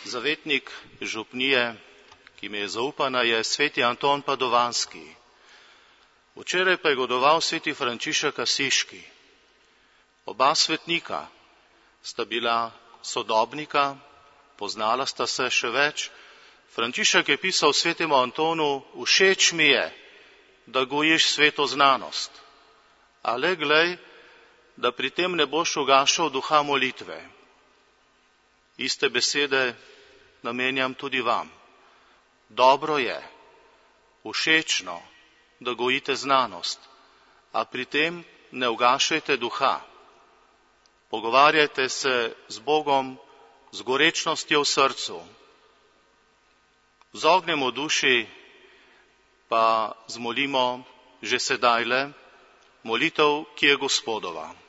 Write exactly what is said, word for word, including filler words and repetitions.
Zavetnik župnije, ki mi je zaupana, je sveti Anton Padovanski. Včeraj pa je godoval sveti Frančišek Asiški. Oba svetnika sta bila sodobnika, poznala sta se še več. Frančišek je pisal svetemu Antonu: všeč mi je, da gojiš sveto znanost, a le glej, da pri tem ne boš ugašal duha molitve. Iste besede namenjam tudi vam. Dobro je, všečno, da gojite znanost, a pri tem ne ugašajte duha. Pogovarjajte se z Bogom z gorečnostjo v srcu. Z ognjem v duši pa zmolimo že sedajle molitev, ki je Gospodova.